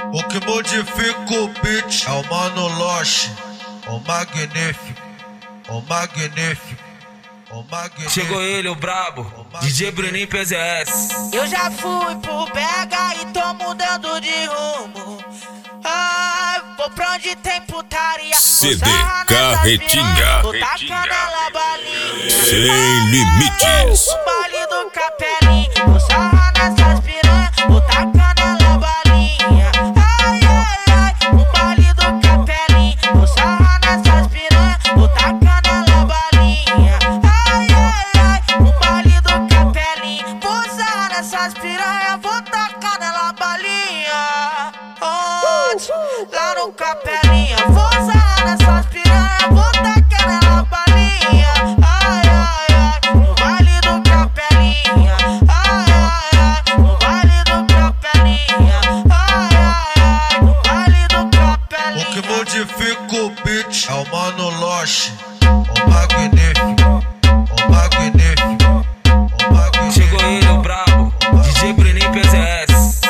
O que modifica o beat é o Mano Loche, o magnífico, o magnífico, o magnífico. Chegou ele, o brabo, DJ Bruninho PZS. Eu já fui pro Bega e tô mudando de rumo. Vou pra onde tem putaria. CD Carretinha. Vou tacando ela balinha. Sem limites. O baile do Capelinho. Vou sarrar nessas piranhas. Vou tacando ela balinha. Ai, ai, ai. O baile do Capelinho. Vou sarrar nessas piranhas. Vou tacando ela balinha. Ai, ai, ai. O baile do Capelinho. Vou sarrar nessas piranhas. Vou tacando ela balinha. Lá no Capelinha, vou sarrar nessas piranhas, vou tacar nela balinha. Ai, ai, ai, no baile do Capelinha. Ai, ai, ai, no baile do Capelinha. Ai, ai, ai, no baile do Capelinha. O que modifica o beat é o Mano Loche, o magnífico, o magnífico, o magnífico. Chegou ele, o brabo, DJ Bruninho PZS.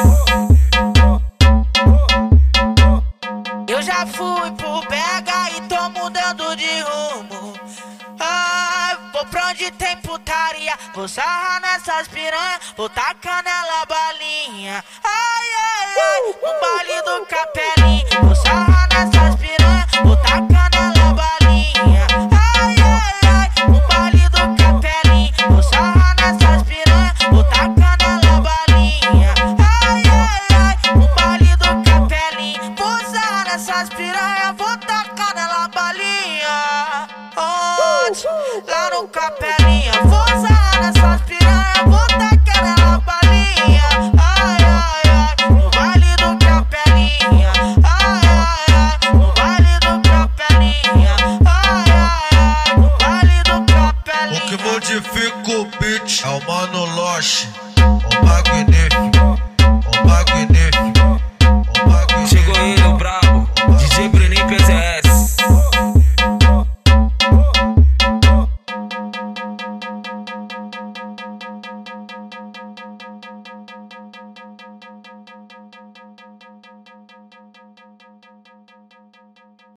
Eu já fui pro Bega e tô mudando de rumo. Vou pra onde tem putaria. Vou sarrar nessas piranhas. Vou tacar nela balinha. Ai, ai, ai, no baile do Capelinho. Vou sarrar nessas piranhas. Vou tacar nela balinha. Ai, ai, ai, no baile do Capelinho. Vou sarrar nessas piranhas. Vou tacar nela balinha. Ai, ai, ai, no baile do Capelinho. Vou sarrar nessas piranhas. Vou tacar nela balinha. Lá no Capelinha. Vou sarrar nessas piranhas. Vou tacar nela balinha. Ai, ai, ai, no baile do Capelinha. Ai, ai, ai, no baile do Capelinha. Ai, ai, ai, no baile do Capelinha. O que modifica o beat é o Mano Loche, o magnífico.